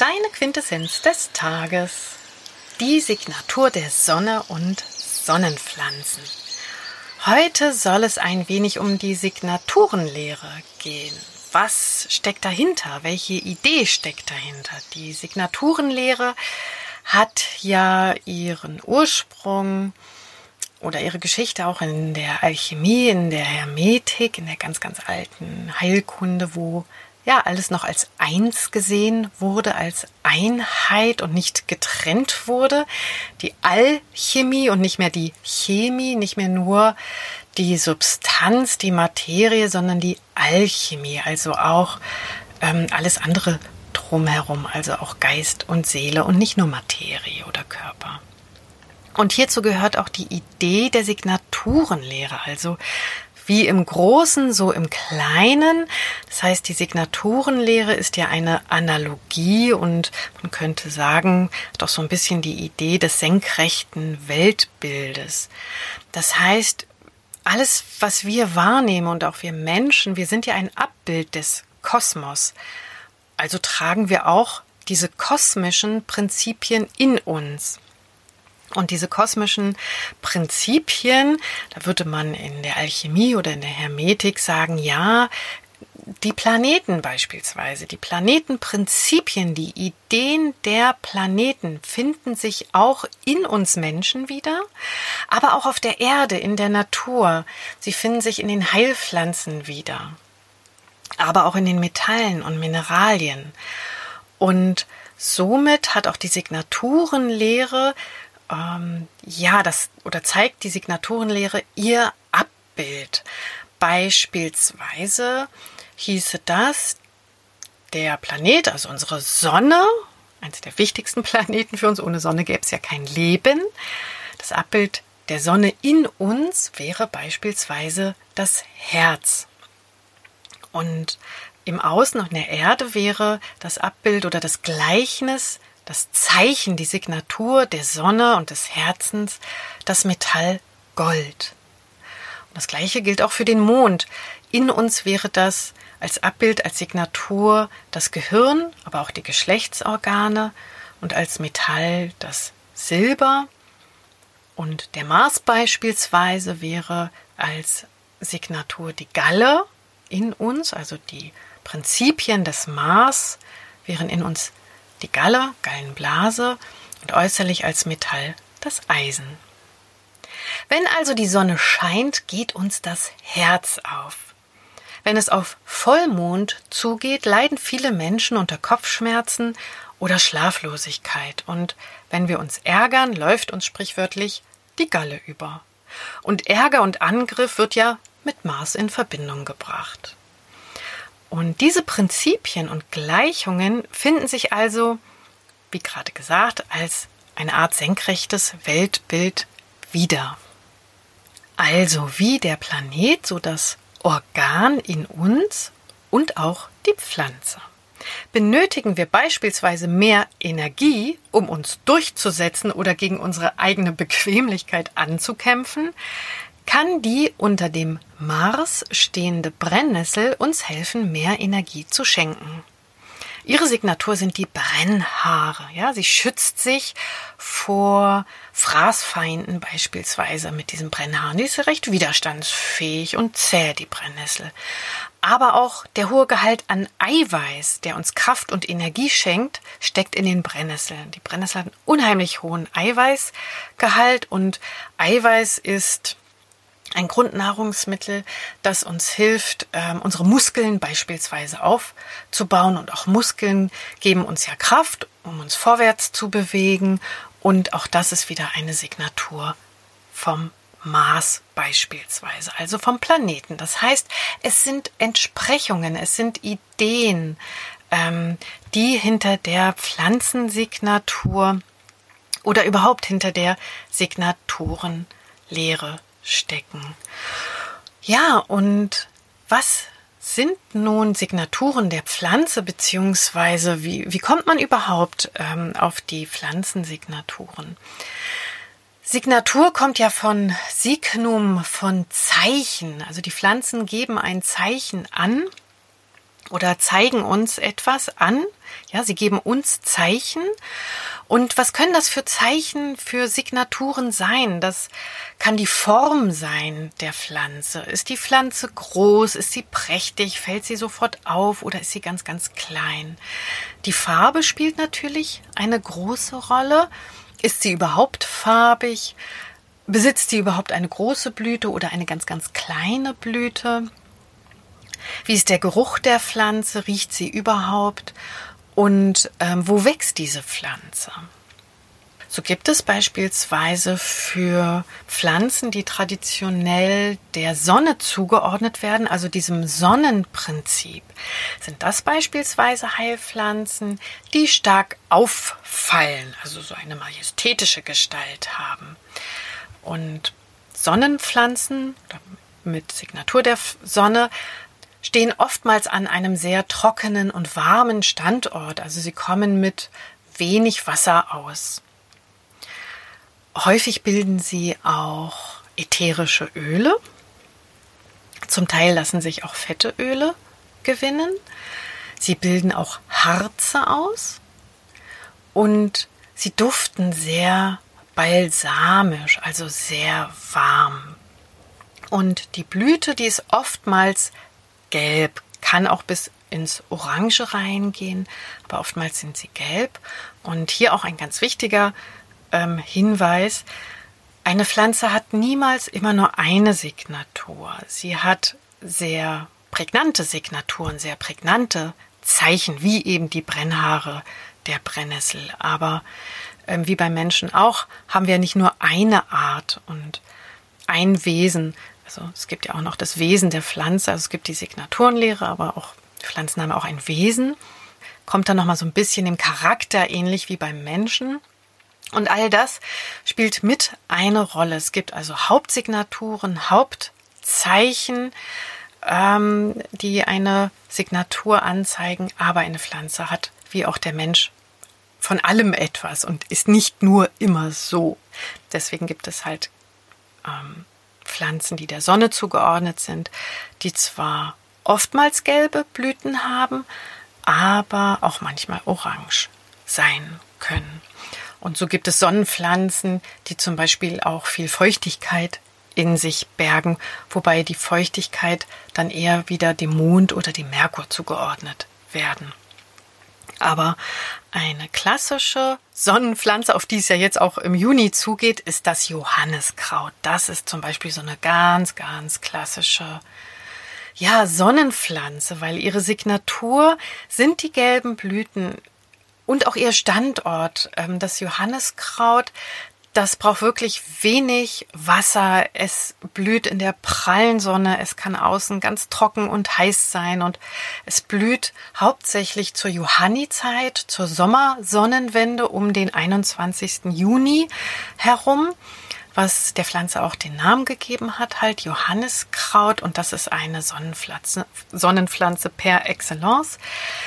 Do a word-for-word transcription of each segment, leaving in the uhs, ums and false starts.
Deine Quintessenz des Tages. Die Signatur der Sonne und Sonnenpflanzen. Heute soll es ein wenig um die Signaturenlehre gehen. Was steckt dahinter? Welche Idee steckt dahinter? Die Signaturenlehre hat ja ihren Ursprung oder ihre Geschichte auch in der Alchemie, in der Hermetik, in der ganz, ganz alten Heilkunde, wo ja alles noch als eins gesehen wurde, als Einheit und nicht getrennt wurde. Die Alchemie und nicht mehr die Chemie, nicht mehr nur die Substanz, die Materie, sondern die Alchemie, also auch ähm, alles andere drumherum, also auch Geist und Seele und nicht nur Materie oder Körper. Und hierzu gehört auch die Idee der Signaturenlehre, also wie im Großen, so im Kleinen. Das heißt, die Signaturenlehre ist ja eine Analogie und man könnte sagen, doch so ein bisschen die Idee des senkrechten Weltbildes. Das heißt, alles, was wir wahrnehmen und auch wir Menschen, wir sind ja ein Abbild des Kosmos. Also tragen wir auch diese kosmischen Prinzipien in uns. Und diese kosmischen Prinzipien, da würde man in der Alchemie oder in der Hermetik sagen, ja, die Planeten beispielsweise, die Planetenprinzipien, die Ideen der Planeten finden sich auch in uns Menschen wieder, aber auch auf der Erde, in der Natur. Sie finden sich in den Heilpflanzen wieder, aber auch in den Metallen und Mineralien. Und somit hat auch die Signaturenlehre Ähm, ja, das oder zeigt die Signaturenlehre ihr Abbild. Beispielsweise hieße das, der Planet, also unsere Sonne, eines der wichtigsten Planeten für uns, ohne Sonne gäbe es ja kein Leben. Das Abbild der Sonne in uns wäre beispielsweise das Herz. Und im Außen und in der Erde wäre das Abbild oder das Gleichnis, das Zeichen, die Signatur der Sonne und des Herzens, das Metall Gold. Und das Gleiche gilt auch für den Mond. In uns wäre das als Abbild, als Signatur das Gehirn, aber auch die Geschlechtsorgane und als Metall das Silber. Und der Mars beispielsweise wäre als Signatur die Galle in uns, also die Prinzipien des Mars wären in uns die Galle, Gallenblase und äußerlich als Metall das Eisen. Wenn also die Sonne scheint, geht uns das Herz auf. Wenn es auf Vollmond zugeht, leiden viele Menschen unter Kopfschmerzen oder Schlaflosigkeit. Und wenn wir uns ärgern, läuft uns sprichwörtlich die Galle über. Und Ärger und Angriff wird ja mit Mars in Verbindung gebracht. Und diese Prinzipien und Gleichungen finden sich also, wie gerade gesagt, als eine Art senkrechtes Weltbild wieder. Also wie der Planet, so das Organ in uns und auch die Pflanze. Benötigen wir beispielsweise mehr Energie, um uns durchzusetzen oder gegen unsere eigene Bequemlichkeit anzukämpfen, kann die unter dem Mars stehende Brennnessel uns helfen, mehr Energie zu schenken. Ihre Signatur sind die Brennhaare. Ja, sie schützt sich vor Fraßfeinden beispielsweise mit diesen Brennhaaren. Die ist recht widerstandsfähig und zäh, die Brennnessel. Aber auch der hohe Gehalt an Eiweiß, der uns Kraft und Energie schenkt, steckt in den Brennnesseln. Die Brennnessel hat einen unheimlich hohen Eiweißgehalt und Eiweiß ist ein Grundnahrungsmittel, das uns hilft, ähm, unsere Muskeln beispielsweise aufzubauen. Und auch Muskeln geben uns ja Kraft, um uns vorwärts zu bewegen. Und auch das ist wieder eine Signatur vom Mars beispielsweise, also vom Planeten. Das heißt, es sind Entsprechungen, es sind Ideen, ähm, die hinter der Pflanzensignatur oder überhaupt hinter der Signaturenlehre stecken. Ja, und was sind nun Signaturen der Pflanze, beziehungsweise wie, wie kommt man überhaupt ähm, auf die Pflanzensignaturen? Signatur kommt ja von Signum, von Zeichen. Also die Pflanzen geben ein Zeichen an oder zeigen uns etwas an. Ja, sie geben uns Zeichen. Und was können das für Zeichen, für Signaturen sein? Das kann die Form sein der Pflanze. Ist die Pflanze groß? Ist sie prächtig? Fällt sie sofort auf oder ist sie ganz, ganz klein? Die Farbe spielt natürlich eine große Rolle. Ist sie überhaupt farbig? Besitzt sie überhaupt eine große Blüte oder eine ganz, ganz kleine Blüte? Wie ist der Geruch der Pflanze? Riecht sie überhaupt? Und ähm, wo wächst diese Pflanze? So gibt es beispielsweise für Pflanzen, die traditionell der Sonne zugeordnet werden, also diesem Sonnenprinzip, sind das beispielsweise Heilpflanzen, die stark auffallen, also so eine majestätische Gestalt haben. Und Sonnenpflanzen mit Signatur der Sonne stehen oftmals an einem sehr trockenen und warmen Standort. Also sie kommen mit wenig Wasser aus. Häufig bilden sie auch ätherische Öle. Zum Teil lassen sich auch fette Öle gewinnen. Sie bilden auch Harze aus und sie duften sehr balsamisch, also sehr warm. Und die Blüte, die ist oftmals gelb, kann auch bis ins Orange reingehen, aber oftmals sind sie gelb. Und hier auch ein ganz wichtiger ähm, Hinweis: Eine Pflanze hat niemals immer nur eine Signatur. Sie hat sehr prägnante Signaturen, sehr prägnante Zeichen, wie eben die Brennhaare der Brennnessel. Aber ähm, wie beim Menschen auch, haben wir nicht nur eine Art und ein Wesen. Also es gibt ja auch noch das Wesen der Pflanze, also es gibt die Signaturenlehre, aber auch Pflanzen haben auch ein Wesen. Kommt dann nochmal so ein bisschen dem Charakter ähnlich wie beim Menschen. Und all das spielt mit eine Rolle. Es gibt also Hauptsignaturen, Hauptzeichen, ähm, die eine Signatur anzeigen, aber eine Pflanze hat, wie auch der Mensch, von allem etwas und ist nicht nur immer so. Deswegen gibt es halt ähm, Pflanzen, die der Sonne zugeordnet sind, die zwar oftmals gelbe Blüten haben, aber auch manchmal orange sein können. Und so gibt es Sonnenpflanzen, die zum Beispiel auch viel Feuchtigkeit in sich bergen, wobei die Feuchtigkeit dann eher wieder dem Mond oder dem Merkur zugeordnet werden. Aber eine klassische Sonnenpflanze, auf die es ja jetzt auch im Juni zugeht, ist das Johanniskraut. Das ist zum Beispiel so eine ganz, ganz klassische ja, Sonnenpflanze, weil ihre Signatur sind die gelben Blüten und auch ihr Standort. Das Johanniskraut, das braucht wirklich wenig Wasser. Es blüht in der prallen Sonne. Es kann außen ganz trocken und heiß sein. Und es blüht hauptsächlich zur Johannizeit, zur Sommersonnenwende um den einundzwanzigsten Juni herum, was der Pflanze auch den Namen gegeben hat, halt Johanniskraut. Und das ist eine Sonnenpflanze, Sonnenpflanze per excellence.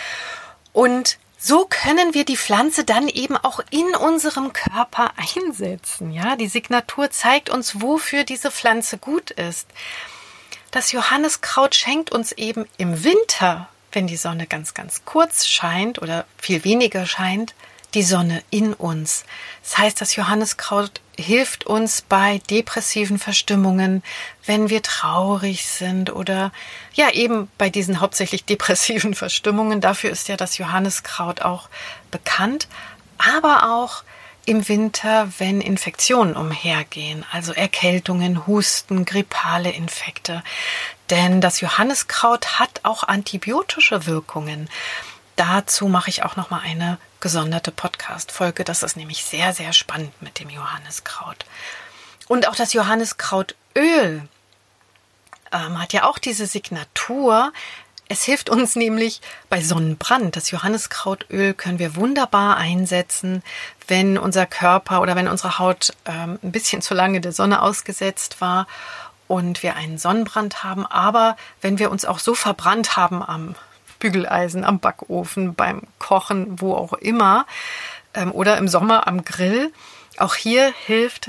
Und so können wir die Pflanze dann eben auch in unserem Körper einsetzen. Ja, die Signatur zeigt uns, wofür diese Pflanze gut ist. Das Johanniskraut schenkt uns eben im Winter, wenn die Sonne ganz, ganz kurz scheint oder viel weniger scheint, die Sonne in uns. Das heißt, das Johanniskraut hilft uns bei depressiven Verstimmungen, wenn wir traurig sind oder ja eben bei diesen hauptsächlich depressiven Verstimmungen. Dafür ist ja das Johanniskraut auch bekannt, aber auch im Winter, wenn Infektionen umhergehen, also Erkältungen, Husten, grippale Infekte. Denn das Johanniskraut hat auch antibiotische Wirkungen. Dazu mache ich auch noch mal eine gesonderte Podcast-Folge. Das ist nämlich sehr, sehr spannend mit dem Johanniskraut. Und auch das Johanniskrautöl ähm, hat ja auch diese Signatur. Es hilft uns nämlich bei Sonnenbrand. Das Johanniskrautöl können wir wunderbar einsetzen, wenn unser Körper oder wenn unsere Haut ähm, ein bisschen zu lange der Sonne ausgesetzt war und wir einen Sonnenbrand haben. Aber wenn wir uns auch so verbrannt haben am Bügeleisen, am Backofen, beim Kochen, wo auch immer, ähm, oder im Sommer am Grill. Auch hier hilft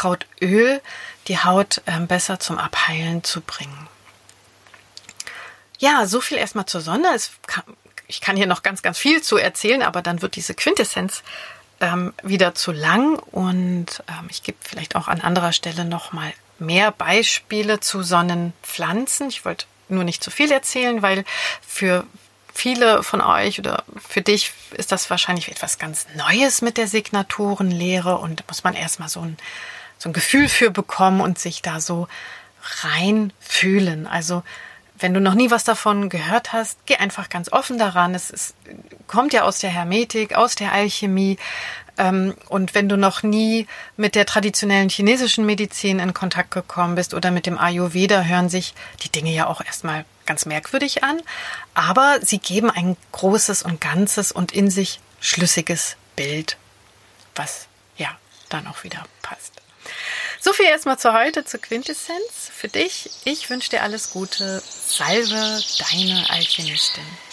Johanniskrautöl, die Haut ähm, besser zum Abheilen zu bringen. Ja, so viel erstmal zur Sonne. Es kann, ich kann hier noch ganz, ganz viel zu erzählen, aber dann wird diese Quintessenz ähm, wieder zu lang. Und ähm, ich gebe vielleicht auch an anderer Stelle noch mal mehr Beispiele zu Sonnenpflanzen. Ich wollte nur nicht zu viel erzählen, weil für viele von euch oder für dich ist das wahrscheinlich etwas ganz Neues mit der Signaturenlehre und da muss man erstmal so ein, so ein Gefühl für bekommen und sich da so reinfühlen. Also wenn du noch nie was davon gehört hast, geh einfach ganz offen daran. Es ist, kommt ja aus der Hermetik, aus der Alchemie. Und wenn du noch nie mit der traditionellen chinesischen Medizin in Kontakt gekommen bist oder mit dem Ayurveda, hören sich die Dinge ja auch erstmal ganz merkwürdig an. Aber sie geben ein großes und ganzes und in sich schlüssiges Bild, was ja dann auch wieder passt. So viel erstmal zu heute, zur Quintessenz. Für dich, ich wünsche dir alles Gute. Salve, deine Alchemistin.